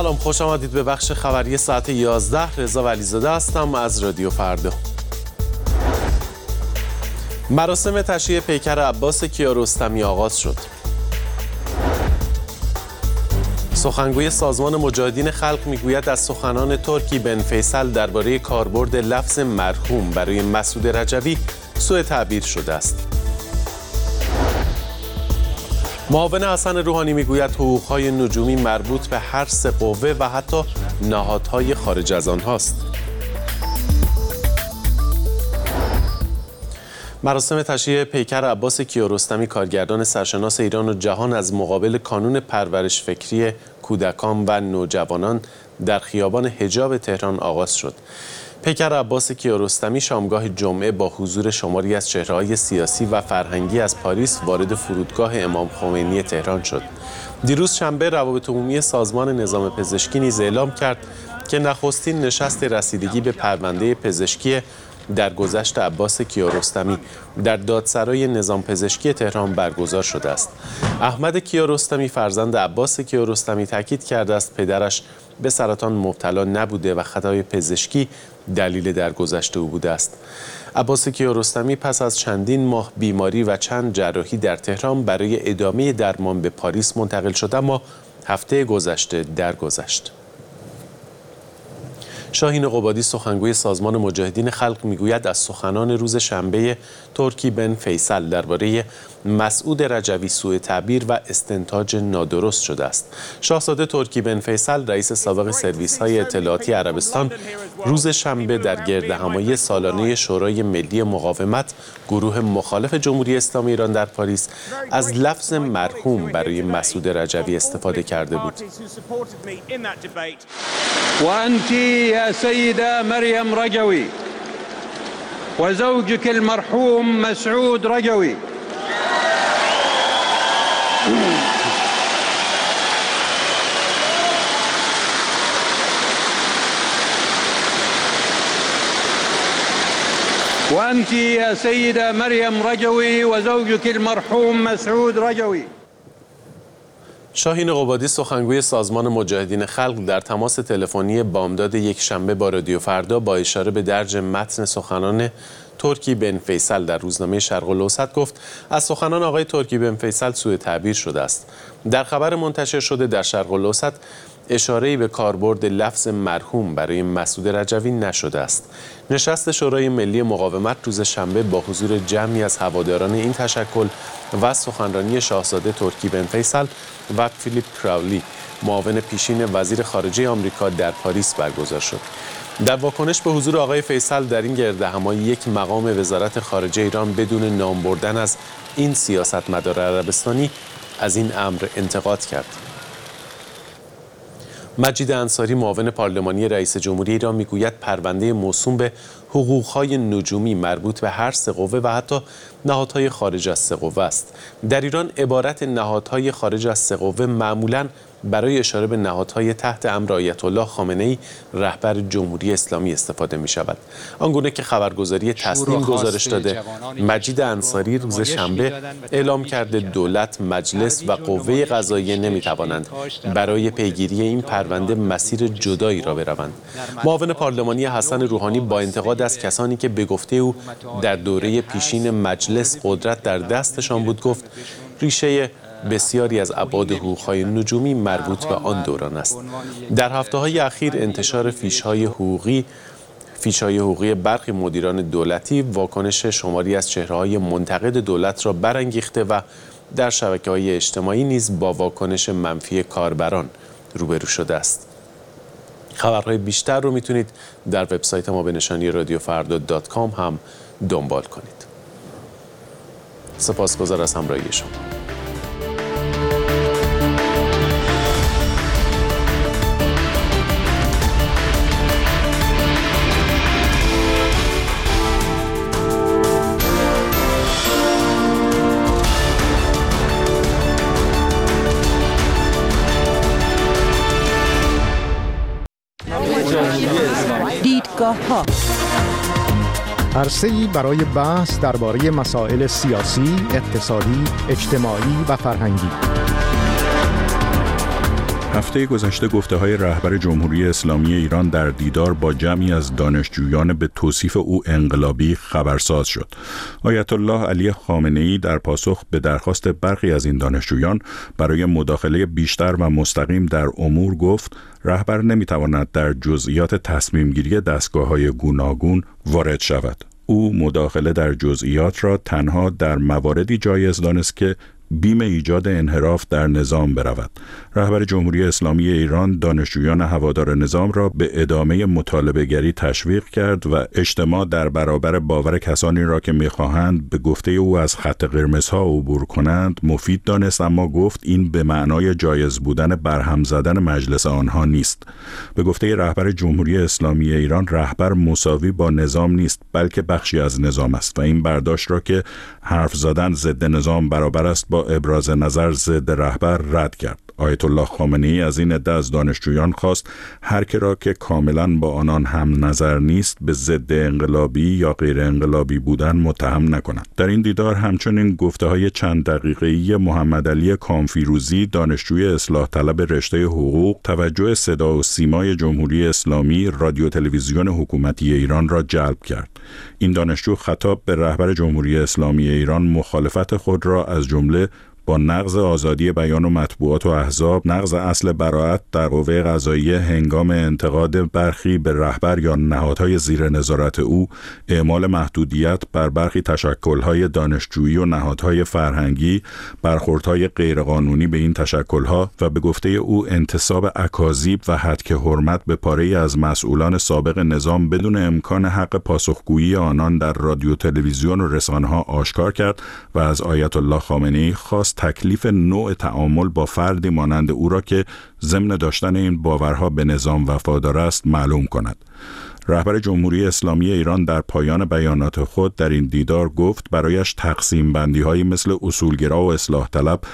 سلام، خوش آمدید به بخش خبری ساعت 11. رضا ولیزاده هستم از رادیو فردا. مراسم تشییع پیکر عباس کیارستمی آغاز شد. سخنگوی سازمان مجاهدین خلق میگوید از سخنان ترکی بن فیصل درباره کاربرد لفظ مرحوم برای مسعود رجوی سوء تعبیر شده است. معاون حسن روحانی میگوید حقوق‌های نجومی مربوط به هر سه قوه و حتی نهادهای خارج از آنهاست. مراسم تشییع پیکر عباس کیارستمی کارگردان سرشناس ایران و جهان از مقابل کانون پرورش فکری کودکان و نوجوانان در خیابان حجاب تهران آغاز شد. پیکر عباس کیارستمی شامگاه جمعه با حضور شماری از چهره‌های سیاسی و فرهنگی از پاریس وارد فرودگاه امام خمینی تهران شد. دیروز شنبه روابط عمومی سازمان نظام پزشکی نیز اعلام کرد که نخستین نشست رسیدگی به پرونده پزشکی درگذشت عباس کیارستمی در دادسرای نظام پزشکی تهران برگزار شده است. احمد کیارستمی فرزند عباس کیارستمی تاکید کرده است پدرش به سرطان مبتلا نبوده و خطای پزشکی دلیل درگذشت او بوده است. عباس کیارستمی پس از چندین ماه بیماری و چند جراحی در تهران برای ادامه درمان به پاریس منتقل شد، اما هفته گذشته درگذشت. شاهین قبادی سخنگوی سازمان مجاهدین خلق میگوید از سخنان روز شنبه ترکی بن فیصل درباره مسعود رجوی سوء تعبیر و استنتاج نادرست شده است. شاهزاده ترکی بن فیصل رئیس سابق سرویس‌های اطلاعاتی عربستان روز شنبه در گردهمایی سالانه شورای ملی مقاومت گروه مخالف جمهوری اسلامی ایران در پاریس از لفظ مرحوم برای مسعود رجوی استفاده کرده بود. و انتی یا سیده مریم رجوی و زوجک المرحوم مسعود رجوی وأنت يا سيدة مريم رجوي وزوجك المرحوم مسعود رجوي. شاهین قبادی سخنگوی سازمان مجاهدین خلق در تماس تلفنی بامداد یک شنبه با رادیو فردا با اشاره به درج متن سخنان ترکی بن فیصل در روزنامه شرق الاوسط گفت از سخنان آقای ترکی بن فیصل سوء تعبیر شده است. در خبر منتشر شده در شرق الاوسط اشاره‌ای به کاربرد لفظ مرحوم برای مسعود رجوی نشده است. نشست شورای ملی مقاومت روز شنبه با حضور جمعی از هواداران این تشکل و سخنرانی شاهزاده ترکی بن فیصل و فیلیپ کراولی معاون پیشین وزیر خارجه آمریکا در پاریس برگزار شد. در واکنش به حضور آقای فیصل در این گردهمایی یک مقام وزارت خارجه ایران بدون نام بردن از این سیاستمدار عربستانی از این امر انتقاد کرد. مجید انصاری معاون پارلمانی رئیس جمهوری ایران میگوید پرونده موسوم به حقوق‌های نجومی مربوط به هر سه قوه و حتی نهادهای خارج از سه قوه است. در ایران عبارت نهادهای خارج از سه قوه معمولاً برای اشاره به نهادهای تحت امر آیت الله خامنه‌ای رهبر جمهوری اسلامی استفاده می شود. آنگونه که خبرگزاری تسنیم گزارش داده، مجید انصاری روز شنبه اعلام کرده دولت، مجلس و قوه قضاییه نمی توانند برای پیگیری این پرونده مسیر جدایی را بروند. معاون پارلمانی حسن روحانی با انتقاد از کسانی که به گفته او در دوره پیشین مجلس قدرت در دستشان بود گفت ریشه بسیاری از ابعاد حقوق‌های نجومی مربوط به آن دوران است. در هفته‌های اخیر انتشار فیش‌های حقوقی برخی مدیران دولتی واکنش شماری از چهره‌های منتقد دولت را برانگیخته و در شبکه‌های اجتماعی نیز با واکنش منفی کاربران روبرو شده است. خبرهای بیشتر رو میتونید در وبسایت ما به نشانی radiofarda.com هم دنبال کنید. سپاسگزار از همراهی شما. دیدگاه‌ها عرصه‌ای برای بحث درباره مسائل سیاسی، اقتصادی، اجتماعی و فرهنگی. هفته گذشته گفته‌های رهبر جمهوری اسلامی ایران در دیدار با جمعی از دانشجویان به توصیف او انقلابی خبرساز شد. آیت الله علی خامنه‌ای در پاسخ به درخواست برخی از این دانشجویان برای مداخله بیشتر و مستقیم در امور گفت رهبر نمی‌تواند در جزئیات تصمیم‌گیری دستگاه‌های گوناگون وارد شود. او مداخله در جزئیات را تنها در مواردی جایز دانست که بیم ایجاد انحراف در نظام برود. رهبر جمهوری اسلامی ایران دانشجویان هوادار نظام را به ادامه مطالبه‌گری تشویق کرد و اجتماع در برابر باور کسانی را که می‌خواهند به گفته او از خط قرمزها عبور کنند مفید دانست، اما گفت این به معنای جایز بودن برهم زدن مجلس آنها نیست. به گفته رهبر جمهوری اسلامی ایران رهبر مساوی با نظام نیست بلکه بخشی از نظام است و این برداشت را که حرف زدن ضد نظام برابر است با ابراز نظر ضد رهبر رد کرد. آیت الله خامنه‌ای از این عده از دانشجویان خواست هر که را که کاملا با آنان هم نظر نیست به ضد انقلابی یا غیر انقلابی بودن متهم نکنند. در این دیدار همچنین گفته‌های چند دقیقه‌ای محمد علی کامفیروزی دانشجوی اصلاح طلب رشته حقوق توجه صدا و سیمای جمهوری اسلامی رادیو تلویزیون حکومتی ایران را جلب کرد. این دانشجو خطاب به رهبر جمهوری اسلامی ایران مخالفت خود را از جمله با نقض آزادی بیان و مطبوعات و احزاب، نقض اصل براءت در قوه قضاییه هنگام انتقاد برخی به رهبر یا نهادهای زیر نظارت او، اعمال محدودیت بر برخی تشکل‌های دانشجویی و نهادهای فرهنگی، برخوردهای غیرقانونی به این تشکل‌ها و به گفته او انتصاب اکاذیب و هتک حرمت به پاره‌ای از مسئولان سابق نظام بدون امکان حق پاسخگویی آنان در رادیو تلویزیون و رسانه‌ها آشکار کرد و از آیت الله خامنه‌ای خواست تکلیف نوع تعامل با فردی مانند او را که ضمن داشتن این باورها به نظام وفادار است معلوم کند. رهبر جمهوری اسلامی ایران در پایان بیانات خود در این دیدار گفت برایش تقسیم بندی هایی مثل اصولگرا و اصلاح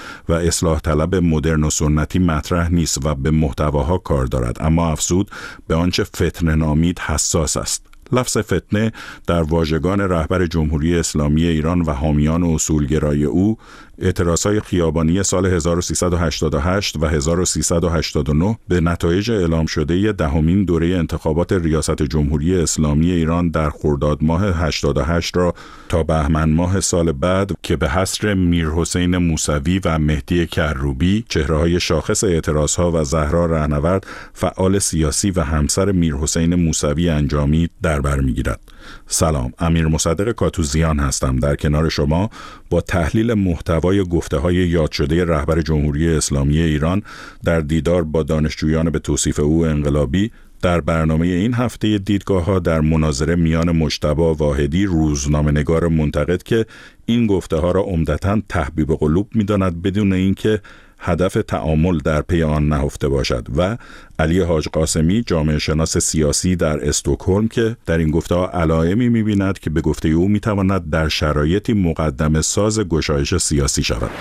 طلب مدرن و سنتی مطرح نیست و به محتواها کار دارد، اما افزود به آنچه فتنه نامید حساس است. لفظ فتنه در واژگان رهبر جمهوری اسلامی ایران و حامیان اصولگرای او اعتراضهای خیابانی سال 1388 و 1389 به نتایج اعلام شده دهمین دوره انتخابات ریاست جمهوری اسلامی ایران در خرداد ماه 88 را تا بهمن ماه سال بعد که به حصر میرحسین موسوی و مهدی کروبی چهره‌های شاخص اعتراضها و زهرا رهنورد فعال سیاسی و همسر میرحسین موسوی انجامید در بر می‌گیرد. سلام، امیر مصدق کاتوزیان هستم در کنار شما با تحلیل محتوای گفته‌های یاد شده رهبر جمهوری اسلامی ایران در دیدار با دانشجویان به توصیف او انقلابی در برنامه این هفته دیدگاه‌ها در مناظره میان مجتبی واحدی روزنامه‌نگار منتقد که این گفته‌ها را عمدتاً تحبیب قلوب می‌داند بدون اینکه هدف تعامل در پی آن نهفته باشد و علی حاج قاسمی جامعه شناس سیاسی در استکهلم که در این گفته‌ها علائمی می‌بیند که به گفته او می‌تواند در شرایطی مقدمه ساز گشایش سیاسی شود.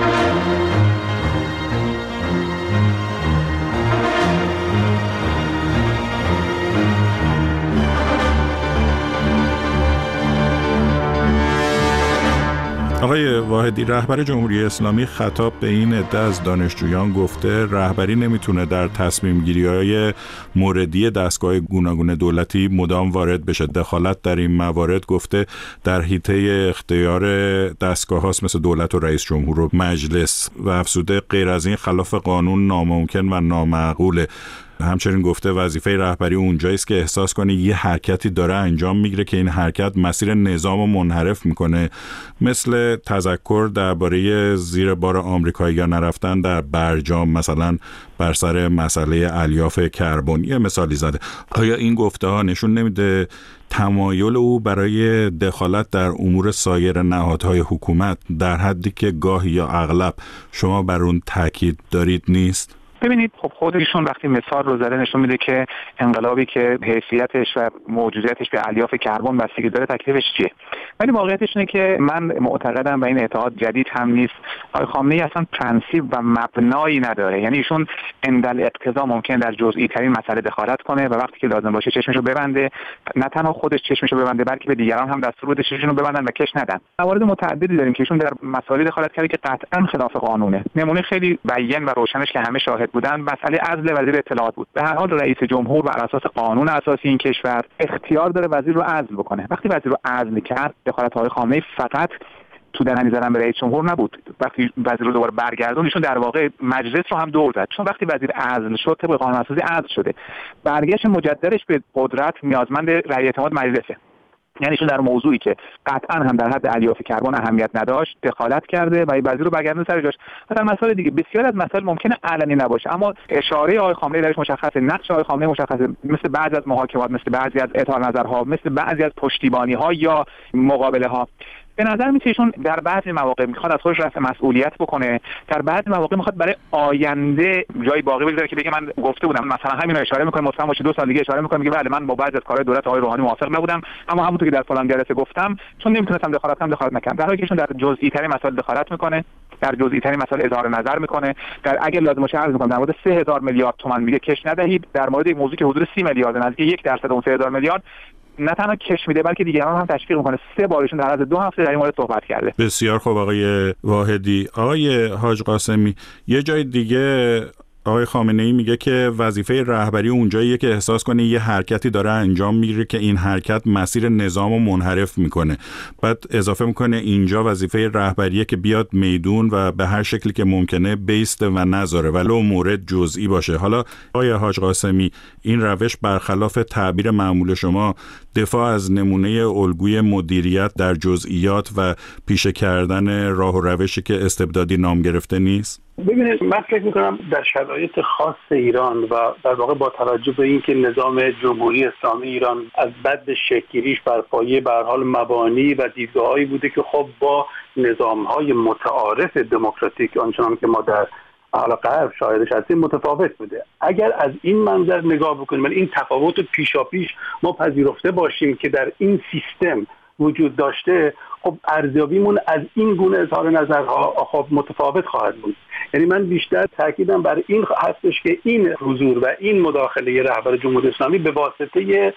آقای واحدی، رهبر جمهوری اسلامی خطاب به این عده از دانشجویان گفته رهبری نمیتونه در تصمیم گیری‌های موردی دستگاه گوناگون دولتی مدام وارد بشه. دخالت در این موارد گفته در حیطه اختیار دستگاه هاست مثل دولت و رئیس جمهور و مجلس و افزوده غیر از این خلاف قانون ناممکن و نامعقوله. همچنین گفته وظیفه رهبری اونجایی است که احساس کنه یه حرکتی داره انجام میگیره که این حرکت مسیر نظام رو منحرف میکنه، مثل تذکر درباره زیر بار آمریکایی‌ها نرفتن در برجام مثلا بر سر مسئله الیاف کربنی مثالی زده. آیا این گفته‌ها نشون نمیده تمایل او برای دخالت در امور سایر نهادهای حکومت در حدی که گاهی یا اغلب شما بر اون تاکید دارید نیست؟ ببینید خب خودشون وقتی مثال رو زده نشون میده که انقلابی که حیثیتش و موجودیتش به الیاف کربن بستگی داره تکلیفش چیه. ولی واقعیتش اینه که من معتقدم و این اعتقاد جدید هم نیست، آقای خامنه‌ای اصلا پرنسیپ و مبنایی نداره. یعنی ایشون عندل اقتضا ممکن در جزئی ترین مسئله دخالت کنه و وقتی که لازم باشه چشمشو ببنده، نه تنها خودش چشمشو ببنده بلکه به دیگران هم دستور بده چشمشون رو ببندن و کش ندن. موارد متعددی داریم که ایشون در مسائل دخالت کرده که قطعا خلاف قانونه. نمونه خیلی بیان و روشنش که همه شاهد وارد بودن مسئله عزل وزیر اطلاعات بود. به هر حال رئیس جمهور بر اساس قانون اساسی این کشور اختیار داره وزیر رو عزل بکنه. وقتی وزیر رو عزل کرد، دخالت آقای خامنه‌ای فقط تو دهنی زدن به رئیس جمهور نبود. وقتی وزیر رو دوباره برگردون، ایشون در واقع مجلس رو هم دور زد، چون وقتی وزیر عزل شد طبق قانون اساسی عزل شده، برگشت مجددش به قدرت نیازمند رأی اعتماد مجلسه. یعنی ایشون در موضوعی که قطعا هم در حد الیاف کربن اهمیت نداشت دخالت کرده و وزیر رو برگردون سر جاش. مثلا مسائل دیگه بسیار از مسائل ممکنه علنی نباشه، اما اشاره آقای خامنه‌ای درش مشخصه، نقش آقای خامنه‌ای مشخصه، مثل بعضی از محاکمات، مثل بعضی از اظهار نظرها، مثل بعضی از پشتیبانی‌ها یا مقابله‌ها. به نظر میاد ایشون در بعضی مواقع میخواد از خودش رفع مسئولیت بکنه، در بعضی مواقع میخواد برای آینده جای باقی بذاره که بگه من گفته بودم. مثلا همین رو اشاره میکنه، مطمئن باشه 2 سال دیگه اشاره میکنه میگه بله من با بعضی از کارهای دولت آقای روحانی موافق نبودم، اما همونطور که در فلان جلسه گفتم چون نمیتونستم دخالت نکردم. در حالی که ایشون در جزئی ترین مسائل دخالت میکنه، در جزئی ترین مسائل اظهار نظر میکنه. در اگر لازم باشه عرض میکنم در مورد 3000 میلیارد تومان میگه کش ندهید، در مورد این موضوع که حدود 30 میلیارد نزدیک 1% اون 3000 میلیارد نه تنها کش میده بلکه دیگران هم تشویق میکنه. 3 بارشون در عرض 2 هفته در این مورد صحبت کرده. بسیار خوب آقای واحدی. آقای حاج قاسمی، یه جای دیگه آقای خامنه‌ای میگه که وظیفه رهبری اونجاییه که احساس کنه یه حرکتی داره انجام میگیره که این حرکت مسیر نظامو منحرف میکنه. بعد اضافه میکنه اینجا وظیفه رهبریه که بیاد میدون و به هر شکلی که ممکنه بیسته و نذاره ولو مورد جزئی باشه. حالا آقای حاج قاسمی، این روش برخلاف تعبیر معمول شما دفاع از نمونه الگوی مدیریت در جزئیات و پیشه کردن راه و روشی که استبدادی نام گرفته نیست؟ ببینید، من فکر میکنم در شرایط خاص ایران و در واقع با توجه به اینکه نظام جمهوری اسلامی ایران از بد شکل‌گیریش بر پایه به هر حال مبانی و دیدگاه‌هایی بوده که خب با نظام‌های متعارف دموکراتیک آنچنان که ما در حالا غرب شاهدش هستیم متفاوت بوده. اگر از این منظر نگاه بکنیم، این تفاوت پیشاپیش ما پذیرفته باشیم که در این سیستم وجود داشته، خب ارزیابیمون از این گونه اظهار نظرها خب متفاوت خواهد بود. یعنی من بیشتر تاکیدم بر این هستش که این حضور و این مداخله رهبر جمهوری اسلامی به واسطه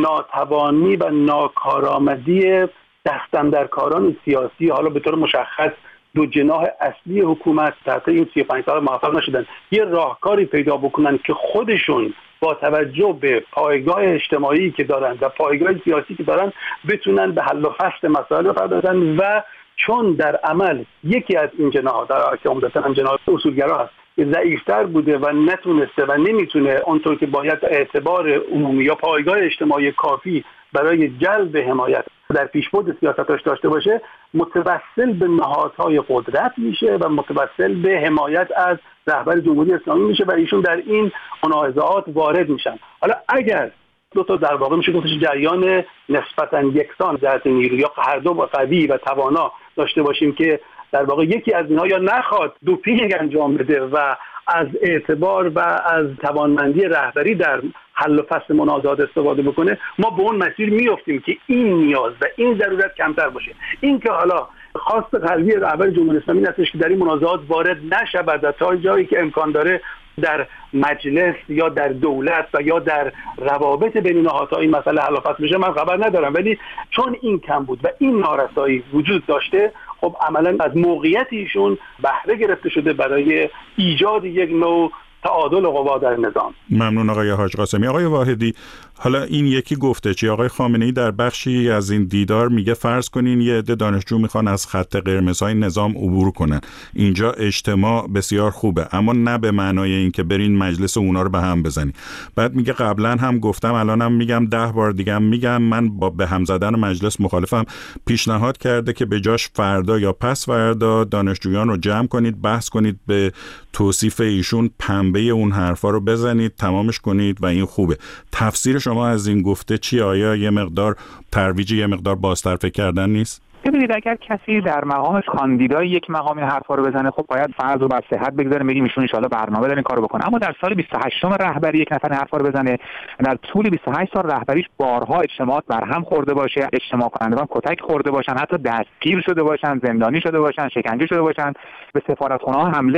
ناتوانی و ناکارآمدی دست‌اندرکاران سیاسی، حالا به طور مشخص 2 جناح اصلی حکومت تحت این 35 سال موفق نشدن یه راهکاری پیدا بکنن که خودشون با توجه به پایگاه اجتماعی که دارن و پایگاه سیاسی که دارن بتونن به حل و فصل مسائل بپردازن. و چون در عمل یکی از این جناح در که عمدتاً هم جناح اصولگرا هست که ضعیفتر بوده و نتونسته و نمیتونه اونطور که باید اعتبار عمومی یا پایگاه اجتماعی کافی برای جلب حمایت در پیشبرد سیاستاش داشته باشه، متوسل به نهادهای قدرت میشه و متوسل به حمایت از رهبر جمهوری اسلامی میشه و ایشون در این منازعات وارد میشن. حالا اگر 2 تا در واقع میشه گفتش جریان نسبتاً یکسان ذات نیرو یا هر دو قوی و توانا داشته باشیم که در واقع یکی از اینها یا نخواد دوپینگ انجام بده و از اعتبار و از توانمندی رهبری در حل و فصل منازعات استفاده بکنه، ما به اون مسیر میافتیم که این نیاز و این ضرورت کمتر باشه. این که حالا خواست قلبی رهبر جمهوری اسلامی هستش که در این منازعات وارد نشود و تا جایی که امکان داره در مجلس یا در دولت و یا در روابط بین نهادها این مسئله حل و فصل بشه من خبر ندارم، ولی چون این کم بود و این نارسایی وجود داشته، خب عملا از موقعیت ایشون بهره گرفته شده برای ایجاد یک نوع تعادل قوا در نظام. ممنون آقای حاج قاسمی. آقای واحدی، حالا این یکی گفته چی؟ آقای خامنه‌ای در بخشی از این دیدار میگه فرض کنین یه عده دانشجو میخوان از خط قرمزهای نظام عبور کنن، اینجا اجتماع بسیار خوبه، اما نه به معنای این که برین مجلس اونا رو به هم بزنی. بعد میگه قبلا هم گفتم الانم میگم 10 بار دیگه میگم من با به هم زدن مجلس مخالفم. پیشنهاد کرده که به جاش فردا یا پس فردا دانشجویان رو جمع کنید، بحث کنید، به توصیف ایشون پنبه اون حرفا رو بزنید، تمامش کنید و این خوبه. تفسیر شما از این گفته چی؟ آیا یه مقدار ترویج، یه مقدار بازتر فکر کردن نیست؟ ببینید، اگر کسی در مقام کاندیدای یک مقام این حرفا رو بزنه، خب باید فرض رو بر صحت بگذاریم، بگیم ایشون ان شاءالله برنامه داره این کارو بکنه. اما در سال 28 رهبری یک نفر این حرفا رو بزنه، در طول 28 سال رهبریش بارها اجتماعات برهم خورده باشه، اجتماع کنندگان کتک خورده باشن، حتی دستگیر شده باشن، زندانی شده باشن، شکنجه شده باشن، به سفارتخونه‌ها حمله بشه،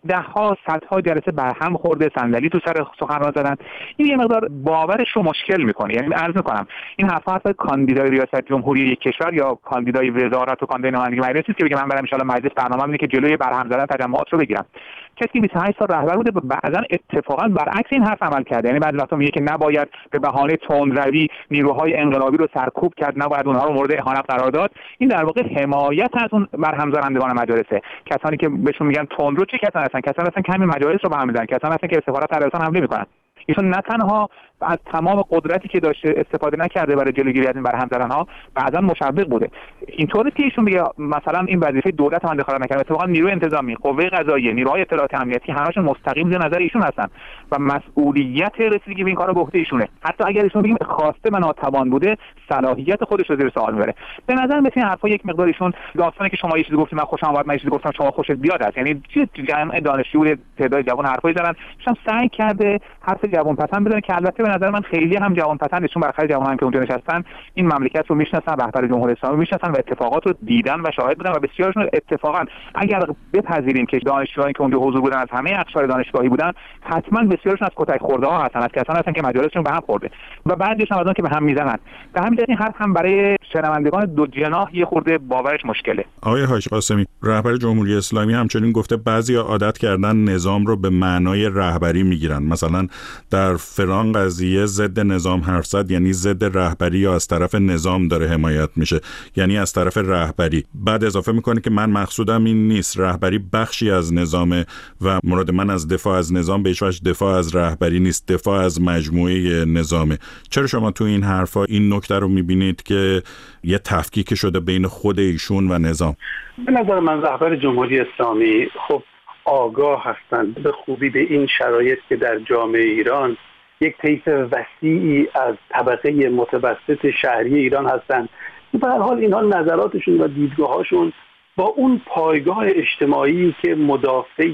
ده‌ها صدها جلسه برهم خورده، صندلی تو سر سخنران زدن. این یه مقدار باورش رو مشکل میکنه. یعنی عرض میکنم این حرفا کاندیدای ریاست جمهوری یک کشور یا کاندیدای وزارت و کاندیدای نمایندگی مجلس نیست که بگه من برم ان شاء الله مجلس برنامه‌ام اینه که جلوی برهم زدن تجمعات رو بگیرم. کسی 28 سال رهبر بوده و بعضا اتفاقا برعکس این حرف عمل کرده. یعنی بعضی وقتا میگه که نباید به بهانه تندروی نیروهای انقلابی رو سرکوب کرد، نباید اونها رو مورد اهانت قرار داد. این در واقع حمایت از اون برهم زنندگان مجالسه. کسانی که بهشون میگن تندرو چه کسانی هستن؟ کسانی هستن که همین مجالس رو به هم میزنن، کسانی هستن که به سفارت عربستان حمله میکنن. ایشون نه تنها از تمام قدرتی که داشته استفاده نکرده برای جلوگیری از این برهم زدن‌ها، بعضا مشوق بوده. اینطوری که ایشون میگه مثلا این وظیفه دولت من دخالت نکردم، اتفاقا نیروی انتظامی، قوه قضاییه، نیروهای اطلاعات امنیتی همشون مستقیم زیر نظر ایشون هستن و مسئولیت رسیدگی به این کارا به عهده ایشونه. حتی اگر ایشون بگیم خواسته و ناتوان بوده، صلاحیت خودش رو زیر سوال میبره. به نظر مثل این حرفا یک مقدار ایشون داستانی که شما یه چیزی گفتید من خوشم اومد، من یه چیزی گفتم شما خوشت بیاد است. یعنی جمع دانشجو تعداد جوان حرفای زدن، ایشون سعی کرده حرف جوان پسند بزنه که البته به نظر من خیلی هم جوان پسندشون برخلاف جوانان که اونجا نشستن این مملکت رو میشناسن، رهبر جمهوری اسلامی میشناسن و اتفاقات رو دیدن و شاهد بودن و بسیارشون اتفاقا اگر بپذیریم که دانشجویانی که اونجا حضور بودن از همه اقشار دانشگاهی بودن، حتما بسیارشون از کتک خورده ها هستن، از کسانی هستن که مجالسشون به هم خورده و بعضیشون از اون که به هم میزنن. به همین دلیل این حرف هم برای شنوندگان دو جناح یه خورده باورش مشکله. آقای حاج قاسمی، رهبر جمهوری اسلامی همچنین گفته بعضیا عادت کردن نظام رو به معنای رهبری میگیرن، مثلا در فلان قضیه ضد نظام حرف زد یعنی ضد رهبری یا از طرف نظام داره حمایت میشه، یعنی از طرف رهبری. بعد اضافه میکنه که من مقصودم این نیست، رهبری بخشی از نظامه و مراد من از دفاع از نظام به هیچ وجه دفاع از رهبری نیست، دفاع از مجموعه نظامه. چرا شما تو این حرفا این نکته رو میبینید که یه تفکیک شده بین خود ایشون و نظام؟ به نظر من رهبر جمهوری اسلامی خب آگاه هستند به خوبی به این شرایط که در جامعه ایران یک طیف وسیعی از طبقه متوسط شهری ایران هستند. به هر حال اینها نظراتشون و دیدگاهاشون با اون پایگاه اجتماعی که مدافع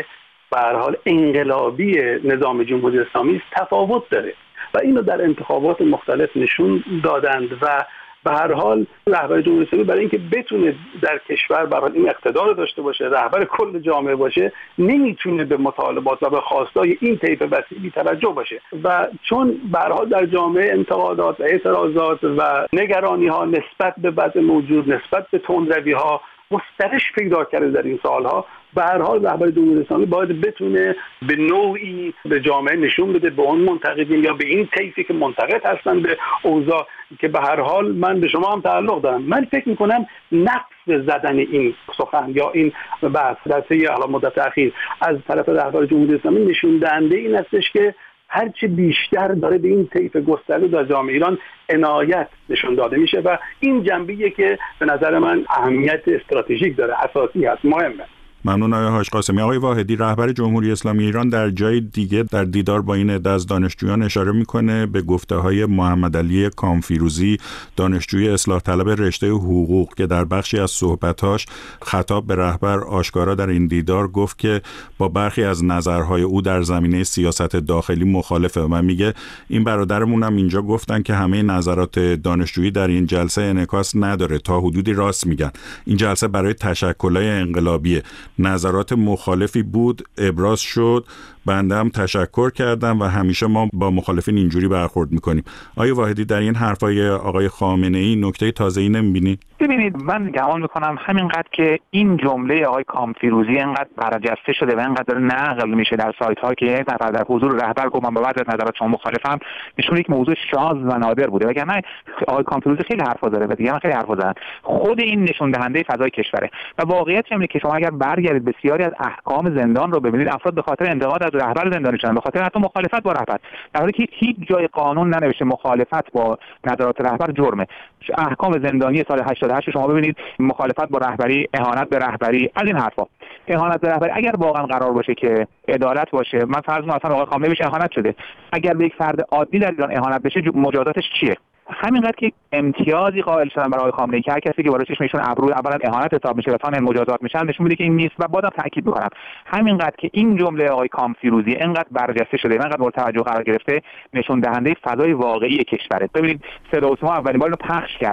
به هر حال انقلابی نظام جمهوری اسلامی است تفاوت داره و اینو در انتخابات مختلف نشون دادند و به هر حال رهبر جمهوری اسلامی برای اینکه بتونه در کشور به هر حال این اقتدار رو داشته باشه، رهبر کل جامعه باشه، نمیتونه به مطالبات و به خواستای این طیف وسیعی توجه باشه و چون به هر حال در جامعه انتقادات و اعتراضات و نگرانی ها نسبت به وضع موجود، نسبت به تندروی ها گسترش پیدا کرده در این سالها، به هر حال رهبر جمهوری اسلامی باید بتونه به نوعی به جامعه نشون بده، به اون منتقدین یا به این طیفی که منتقد هستن به اوضاع که به هر حال من به شما هم تعلق دارم. من فکر میکنم نقص زدن این سخن یا این بحث در طی مدت اخیر از طرف رهبر جمهوری اسلامی نشون دهنده این هستش که هرچه بیشتر داره به این طیف گسترده در جامعه ایران عنایت نشون داده میشه و این جنبه‌ایه که به نظر من اهمیت استراتژیک داره، اساسی هست، مهمه. ممنون آقای حاج قاسمی. آقای واحدی، رهبر جمهوری اسلامی ایران در جای دیگه در دیدار با این عده از دانشجویان اشاره میکنه به گفته‌های محمد علی کامفیروزی، دانشجوی اصلاح طلب رشته حقوق، که در بخشی از صحبتاش خطاب به رهبر آشکارا در این دیدار گفت که با برخی از نظرهای او در زمینه سیاست داخلی مخالفه و میگه این برادرمون هم اینجا گفتن که همه نظرات دانشجویی در این جلسه انعکاس نداره، تا حدودی راست میگن، این جلسه برای تشکل‌های انقلابیه، نظرات مخالفی بود ابراز شد، بنده هم تشکر کردم و همیشه ما با مخالفین اینجوری برخورد میکنیم. آقای واحدی، در این حرفای آقای خامنه‌ای نکته تازه‌ای نمیبینید؟ ببینید، من گمان میکنم همینقدر که این جمله آقای کامفیروزی اینقدر برجسته شده و اینقدر نقل میشه در سایت ها که یک نفر در حضور رهبر گفت من با بعضی از نظرات شما مخالفم، نشون یک موضوع شاذ و نادر بوده، وگرنه آقای کامفیروزی خیلی حرفا داره و دیگه خیلی حرفا زدن. خود این نشون دهنده فضای کشوره و واقعیت اینه که شما اگر برگردید بسیاری از احکام زندان رو ببینید، افراد به خاطر انتقاد از رهبر زندانی شدن، به خاطر حتی مخالفت با رهبر، در حالی که هیچ جای قانون ننوشته مخالفت با نظرات رهبر جرمه. احکام زندانی سال 88 شما ببینید، مخالفت با رهبری، اهانت به رهبری، از این حرفا. اهانت به رهبری اگر واقعا قرار باشه که عدالت باشه، من فرض کنم مثلا آقای خامنه‌ای بهش اهانت شده، اگر به یک فرد عادی در ایران اهانت بشه مجازاتش چیه؟ همینقدر که امتیازی قائل شدن برای آقای خامنه‌ای که هر کسی که بالا چشمشون ابرو اولا اهانت حساب میشه و ثانیا مجازات میشن، نشون میده که این نیست. و بازم تاکید میکنم همینقدر که این جمله آقای کامفیروزی اینقدر برجسته شده، اینقدر مورد توجه قرار گرفته، نشون دهنده فضای واقعی کشوره. ببینید صدا و سیما اولین بار اینو پخش کرده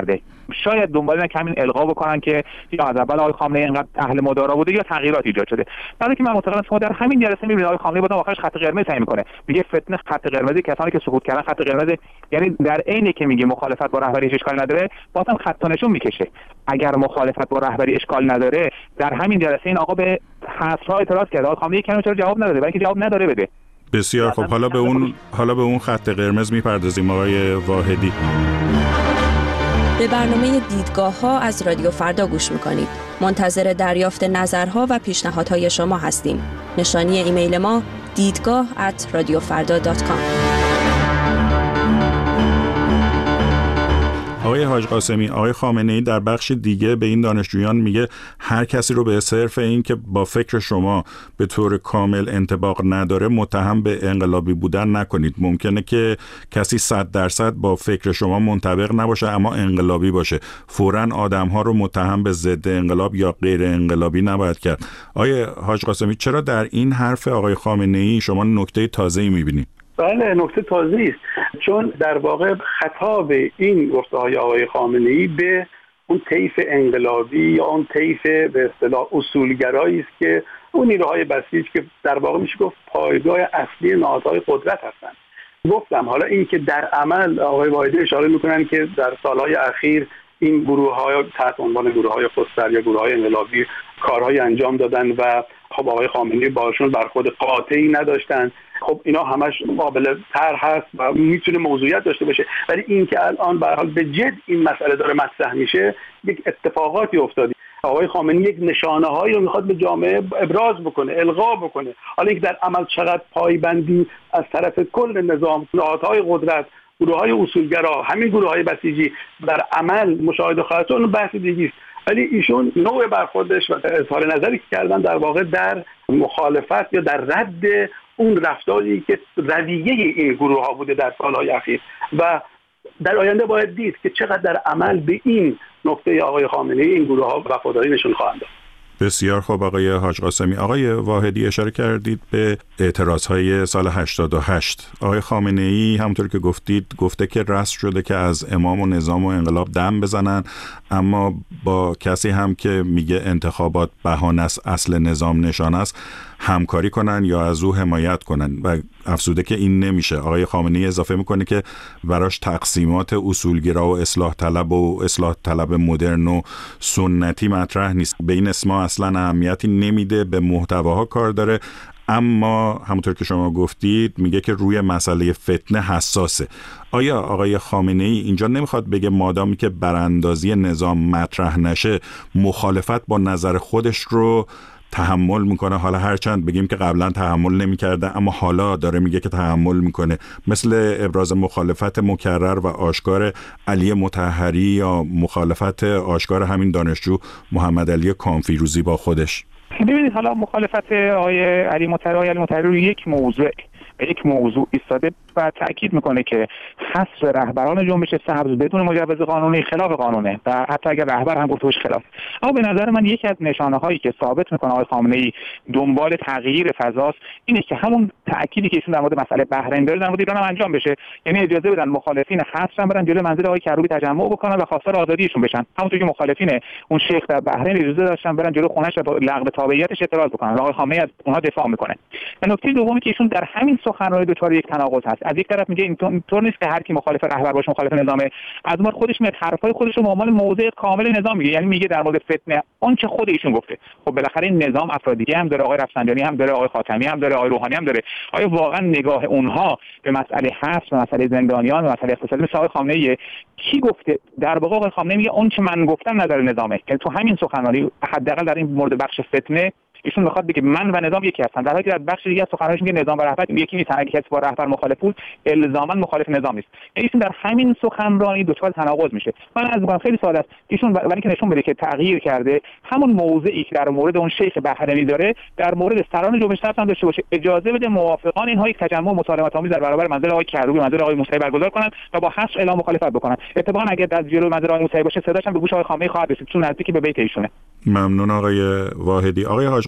شاید دنبال کمین القا بکنن که یا از اول آقای خامنه‌ای اینقدر اهل مدارا بوده یا تغییرات ایجاد شده. بعد که من معتقدم شما در همین جلسه می‌بینید آقای خامنه‌ای بعد آخرش خط قرمز تعیین می‌کنه، میگه فتنه خط قرمزی، کسانی که سقوط کردن خط قرمز، یعنی در عینی که میگه مخالفت با رهبری اشکال نداره، بازم خط نشون میکشه. اگر مخالفت با رهبری اشکال نداره، در همین جلسه این آقا به حصرها اعتراض کرد. آقای خامنه‌ای چرا جواب نداده؟ برای اینکه جواب نداره بده. بسیار خب، حالا به اون خط قرمز میپردازیم آقای واحدی. به برنامه دیدگاه‌ها از رادیو فردا گوش میکنید. منتظر دریافت نظرها و پیشنهادهای شما هستیم. نشانی ایمیل ما دیدگاه@radiofarda.com. آقای حاج قاسمی، آقای خامنه‌ای در بخش دیگه به این دانشجویان میگه هر کسی رو به صرف این که با فکر شما به طور کامل انطباق نداره متهم به انقلابی بودن نکنید. ممکنه که کسی 100% با فکر شما منطبق نباشه اما انقلابی باشه. فوراً آدم‌ها رو متهم به ضد انقلاب یا غیر انقلابی نباید کرد. آقای حاج قاسمی، چرا در این حرف آقای خامنه‌ای شما نکته تازه‌ای می‌بینید؟ بله، نکته تازه‌ای است، چون در واقع خطاب این گفته‌های آقای خامنه‌ای به اون طیف انقلابی یا اون طیف به اصطلاح اصولگرایی است که اون نیروهای بسیج که در واقع میشه گفت پایگاه اصلی نهادهای قدرت هستند. گفتم حالا این که در عمل آقای واحدی اشاره میکنن که در سالهای اخیر این گروه‌ها تحت عنوان گروه‌های خودسر یا گروه‌های انقلابی کارهای انجام دادن و خب آقای خامنه‌ای باشون برخورد قاطعی نداشتن. خب اینا همش قابل طرح هست و میتونه موضوعیت داشته باشه، ولی این که الان به هر حال به جد این مسئله داره مطرح میشه، یک اتفاقاتی افتاده. آقای خامنه‌ای یک نشانه‌هایی رو میخواد به جامعه ابراز بکنه، القا بکنه. حالا اینکه در عمل چقدر پایبندی از طرف کل نظام، نهادهای قدرت، گروه‌های اصولگرا، همین گروه‌های بسیجی در عمل مشاهده خواهد شد، اون بحث دیگه است. ولی ایشون نوع برخوردش و اظهار نظری که کردن در واقع در مخالفت یا در رد اون رفتاری که رویه این گروه ها بوده در سالهای اخیر و در آینده باید دید که چقدر در عمل به این نکته آقای خامنه‌ای این گروه ها وفاداری نشون خواهند داد. بسیار خوب آقای حاج قاسمی. آقای واحدی اشاره کردید به اعتراضهای سال 88. آقای خامنه‌ای همونطور که گفتید گفته که رسم شده که از امام و نظام و انقلاب دم بزنن، اما با کسی هم که میگه انتخابات بهانه است اصل نظام نشانه است همکاری کنن یا از او حمایت کنن و افزوده که این نمیشه. آقای خامنه‌ای اضافه میکنه که براش تقسیمات اصولگرا و اصلاح طلب مدرن و سنتی مطرح نیست. به این اسما اصلا اهمیتی نمیده، به محتواها کار داره، اما همونطور که شما گفتید میگه که روی مسئله فتنه حساسه. آیا آقای خامنه‌ای اینجا نمیخواد بگه مادامی که براندازی نظام مطرح نشه مخالفت با نظر خودش رو تحمل میکنه؟ حالا هرچند بگیم که قبلا تحمل نمیکرده اما حالا داره میگه که تحمل میکنه، مثل ابراز مخالفت مکرر و آشکار علی مطهری یا مخالفت آشکار همین دانشجو محمد علی کامفیروزی با خودش. ببینید حالا مخالفت آقای علی مطهری رو یک موضوع ایستاده و تاکید میکنه که حصر رهبران جنبش سبز بدون مجوز قانونی خلاف قانونه و حتی اگر رهبر هم گفته باشه خلاف. اما به نظر من یکی از نشانه‌هایی که ثابت میکنه آقای خامنه‌ای دنبال تغییر فضاست اینه که همون تأکیدی که ایشون در مورد مسئله بحرین داره در مورد ایران هم انجام بشه، یعنی اجازه بدن مخالفین حصر برن جلوی منزل آقای کروبی تجمع بکنن و خواستار آزادیشون بشن، همونطور که مخالفین اون شیخ در بحرین اجازه داشتن برن جلوی خونه‌اش و با لغو تابعیتش اعتراض بکنن. آقای خامنه‌ای از اونها دفاع میکنه. و نکته دومی که ایشون در همین سخنرانی دچار یک تناقض هست. از یک طرف میگه اینطور نیست که هر کی مخالف رهبر باشه مخالف نظامه، از اون خودش میاد حرفای خودش رو به عنوان موضع کامل نظام میگه، یعنی میگه در مورد فتنه آنچه خود ایشون گفته. خب بالاخره این نظام افراد دیگه هم داره، آقای رفسنجانی هم داره، آقای خاتمی هم داره، آقای روحانی هم داره. آیا واقعا نگاه اونها به مسئله حبس، به مسئله زندانیان، به مسئله اقتصادی مثل آقای خامنه‌ای کی گفته؟ در واقع آقای خامنه‌ای میگه اون چه من گفتم نظر نظامه. یعنی تو همین سخنرانی حداقل در این مورد بخش فتنه ایشون میخواد بگه من و نظام یکی هستن، در حالی که در بخش دیگه از سخنرانیش میگه نظام و رهبر یکی نیستن. اگه کسی با رهبر مخالف بود الزاما مخالف نظام نیست. ایشون در همین سخنرانی دچار تناقض میشه. من از میگم خیلی ساده است ایشون برای اینکه نشون بده که تغییر کرده، همون موضعی که در مورد اون شیخ بحرینی داره در مورد سران جنبش هم داشته باشه، اجازه بده موافقان اینها یک تجمع مسالمت آمیز در برابر منزل آقای کروبی، منزل آقای موسوی برگزار کنند و با حصر اعلام مخالفت بکنن. اتفاقا اگر در جلوی منزل آقای موسوی باشه صداش هم به گوش آقای خامنه‌ای خواهد رسید، چون نزدیکی به بیت ایشونه. ممنون آقای واحدی. آقای حاج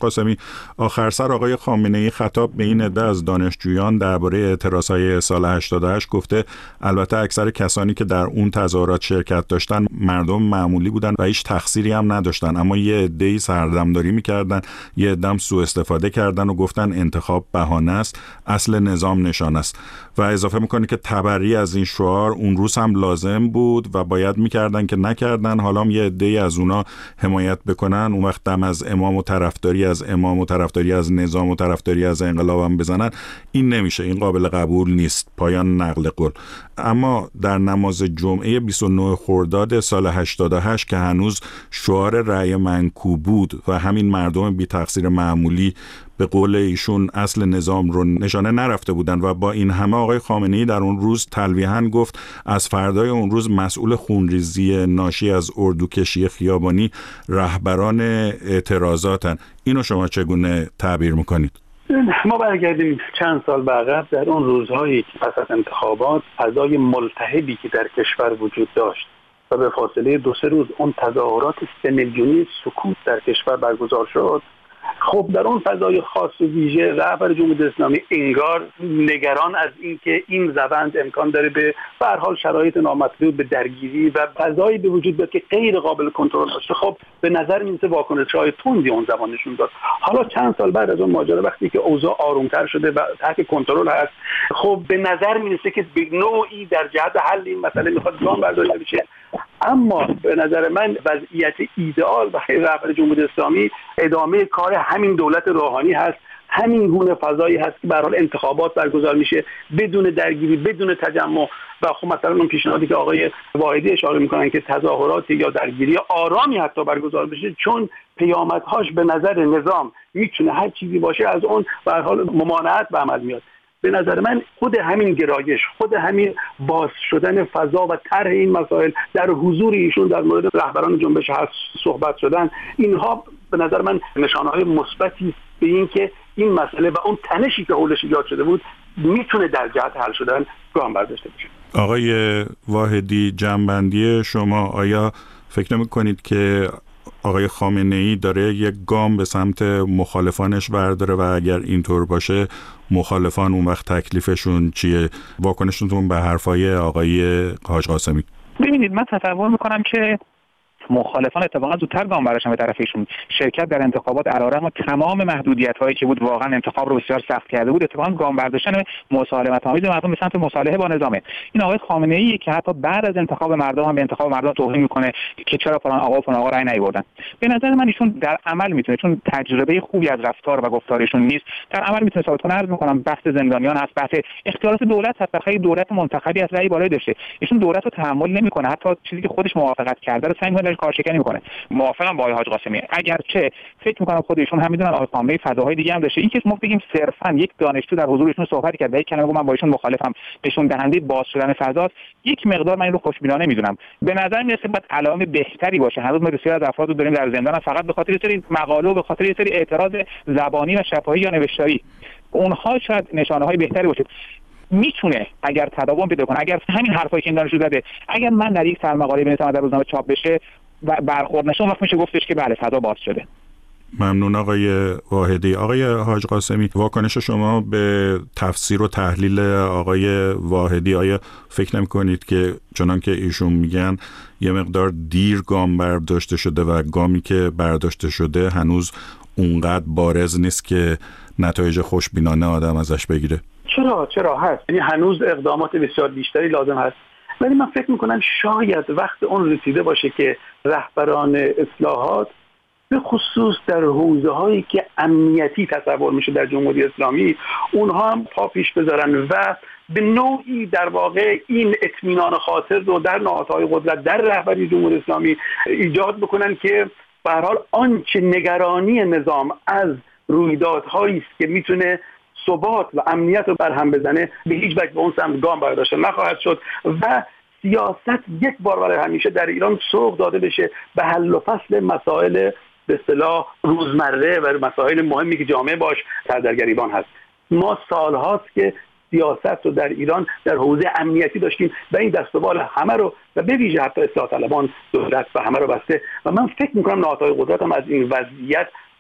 قاسمی، آخر سر آقای خامنه‌ای خطاب به این عده از دانشجویان درباره اعتراضهای سال 88 گفته البته اکثر کسانی که در اون تظاهرات شرکت داشتن مردم معمولی بودن و هیچ تقصیری هم نداشتن، اما یه عده‌ای سردمداری می‌کردن، یه عده‌ام سوء استفاده کردن و گفتن انتخاب بهانه است، اصل نظام نشان است. و اضافه می‌کنه که تبری از این شعار اون روز هم لازم بود و باید می‌کردن که نکردن، حالا هم یه عده‌ای از اونا حمایت بکنن، اون وقت دم از امام و طرفداری از امام و طرفداری از نظام و طرفداری از انقلابم بزنن. این نمیشه، این قابل قبول نیست. پایان نقل قول. اما در نماز جمعه 29 خرداد سال 88 که هنوز شعار رأی منکوب بود و همین مردم بی تقصیر معمولی به قول ایشون اصل نظام رو نشانه نرفته بودن و با این همه آقای خامنه‌ای در اون روز تلویحاً گفت از فردای اون روز مسئول خونریزی ناشی از اردوکشی خیابانی رهبران اعتراضاتن. اینو شما چگونه تعبیر میکنید؟ ما برگردیم چند سال به عقب. در اون روزهایی که پس از انتخابات فضای ملتهبی که در کشور وجود داشت و به فاصله 2-3 روز اون تظاهرات 3 میلیونی سکوت در کشور برگزار شد، خب در اون فضای خاص و ویژه رهبر جمهوری اسلامی انگار نگران از اینکه این روند امکان داره به هر حال شرایط نامطلوب به درگیری و فضایی به وجود بیاد که غیر قابل کنترل باشه. خب به نظر میاد واکنش‌های تندی اون زمان نشون داد. حالا چند سال بعد از اون ماجرا وقتی که اوضاع آرومتر شده و تحت کنترل هست، خب به نظر میرسه که به نوعی در جهت حل این مسئله میخواد گام برداشته بشه. اما به نظر من وضعیت ایدئال برای رهبر جمهوری اسلامی ادامه کار همین دولت روحانی هست، همین گونه فضایی هست که به هر حال انتخابات برگزار میشه بدون درگیری، بدون تجمع. و خب مثلا اون پیشنهادی که آقای واحدی اشاره میکنن که تظاهرات یا درگیری آرامی حتی برگزار بشه، چون پیامدهاش به نظر نظام میتونه هر چیزی باشه، از اون به هر حال ممانعت به عمل میاد. به نظر من خود همین گرایش، خود همین باز شدن فضا و طرح این مسائل در حضور ایشون در مورد رهبران جنبش هست صحبت شدن، اینها به نظر من نشانه‌های مثبتی به این که این مسئله و اون تنشی که حولش ایجاد شده بود میتونه در جهت حل شدن گام برداشته بشه. آقای واحدی، جنبندی شما، آیا فکر نمی‌کنید که آقای خامنه‌ای داره یک گام به سمت مخالفانش برداره و اگر اینطور باشه مخالفان اون وقت تکلیفشون چیه؟ واکنشتون به حرفای آقای حاج قاسمی؟ ببینید، من تصور میکنم که مخالفان اتفاقا زودتر گام برداشتن به طرف ایشون. شرکت در انتخابات علیرغم تمام محدودیت‌هایی که بود، واقعا انتخاب رو بسیار سخت کرده بود، اتفاقا گام برداشتن مسالمت آمیز مردم به سمت مصالحه با نظامه. این آقای خامنه‌ای که حتی بعد از انتخاب مردم هم به انتخاب مردم توهین میکنه که چرا فلان آقا و فلان آقا رأی نیاوردن. به نظر من ایشون در عمل میتونه، چون تجربه خوبی از رفتار و گفتارشون نیست، در عمل میتونه ثابت کنه. عرض میکنم بحث زندانیان هست، بحث اختیارات دولت هست. بخاطر دولت منتخبی از رأی بالای داشته، ایشون دولت رو تحمل نمیکنه، حتی چیزی که خودش موافقت کرده رو سعی میکنه کارشکنی میکنه. موافقم با آقای حاج قاسمی، اگرچه فکر میکنم خودشون هم میدونن آقای خامنه‌ای فضاهای دیگه هم داشته. این که ما بگیم صرفا یک دانشجو در حضور ایشون صحبت کرد و یک کلمه گفت من با ایشون مخالفم، نشون دهنده باز شدن فضاست، یک مقدار من این رو خوشبینانه میدونم. به نظر میاد باید علائم بهتری باشه. هنوز ما بسیار از افراد رو داریم در زندان فقط به خاطر یه سری مقاله و به خاطر یه سری اعتراض زبانی و شفاهی یا نوشتاری. اونها شاید نشانه‌های بهتری باشه. میتونه اگر تداوم پیدا کنه، اگر همین حرفایی که این دانشجو زده، اگر من در یک سرمقاله بنویسم در روزنامه چاپ بشه و برخورد نشه، وقت میشه گفتش که بله فضا باز شده. ممنون آقای واحدی. آقای حاج قاسمی، واکنش شما به تفسیر و تحلیل آقای واحدی، آیا فکر نمی‌کنید که چنان که ایشون میگن یه مقدار دیر گام برداشته شده و گامی که برداشته شده هنوز اونقدر بارز نیست که نتایج خوشبینانه آدم ازش بگیره؟ چرا هست، یعنی هنوز اقدامات بسیار بیشتری لازم هست. ولی من فکر میکنم شاید وقت اون رسیده باشه که رهبران اصلاحات به خصوص در حوزه‌هایی که امنیتی تصور میشه در جمهوری اسلامی، اونها هم پا پیش بذارن و به نوعی در واقع این اطمینان خاطر رو در نهادهای قدرت در رهبری جمهوری اسلامی ایجاد بکنن که به هر حال آنچه نگرانی نظام از رویدادهایی است که میتونه ثبات و امنیت رو برهم بزنه، به هیچ وجه به اون سمت گام برداشته نخواهد شد و سیاست یک بار برای همیشه در ایران سوق داده بشه به حل و فصل مسائل به اصطلاح روزمره و مسائل مهمی که جامعه باش در گریبان هست. ما سالهاست که سیاست رو در ایران در حوزه امنیتی داشتیم و این دست و بال همه رو و به ویژه حتی اصلاح طلبان دولت و همه رو بسته و من فکر میکنم نهادهای قدرت هم از این وضعیت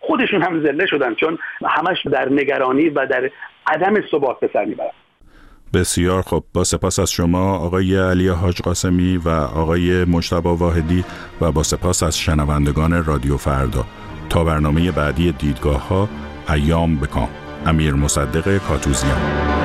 خودشون هم ذله شدن، چون همش در نگرانی و در عدم ثبات به سر میبرن. بسیار خب، با سپاس از شما آقای علی حاج قاسمی و آقای مجتبی واحدی و با سپاس از شنوندگان رادیو فردا. تا برنامه بعدی دیدگاه ها، ایام بکام. امیر مصدق کاتوزیان.